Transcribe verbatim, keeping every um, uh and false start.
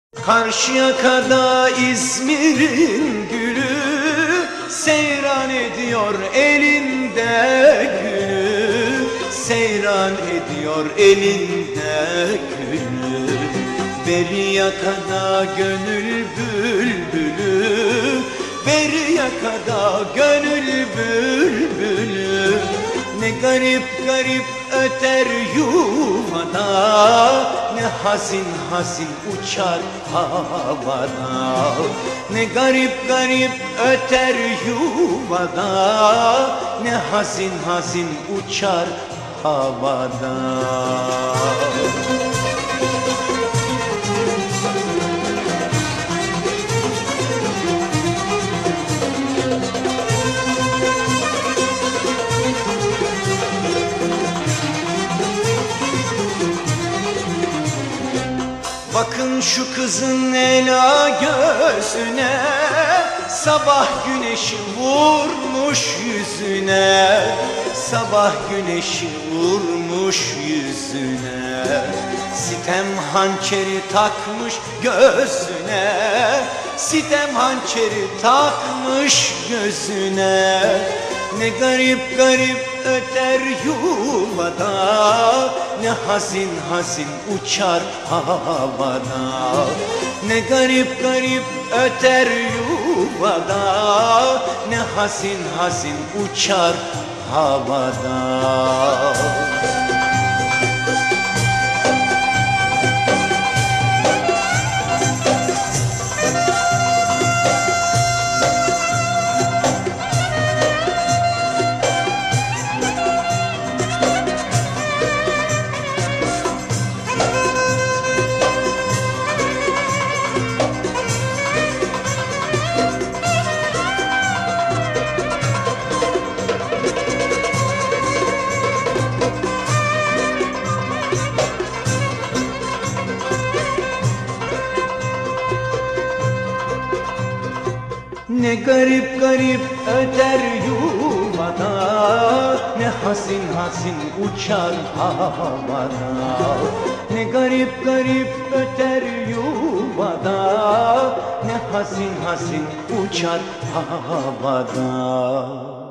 Karşıyaka'da İzmir'in gülü seyran ediyor elinde gülü, seyran ediyor elinde gülü. Beri yakada gönül bülbülü, beri yakada gönül bülbülü. Ne garip garip öter yuvada, ne hazin hazin uçar havada. Ne garip garip öter yuvada, ne hazin hazin uçar havada. Bakın şu kızın ela gözüne, sabah güneşi vurmuş yüzüne, sabah güneşi vurmuş yüzüne. Sitem hançeri takmış gözüne, sitem hançeri takmış gözüne. Ne garip garip öter yuvada, ne hazin hazin uçar havada. Ne garip garip öter yuvada, ne hazin hazin uçar havada. Ne garip garip öter yuvada, ne hazin hazin uçar havada. Ne garip garip öter yuvada, ne hazin hazin uçar havada.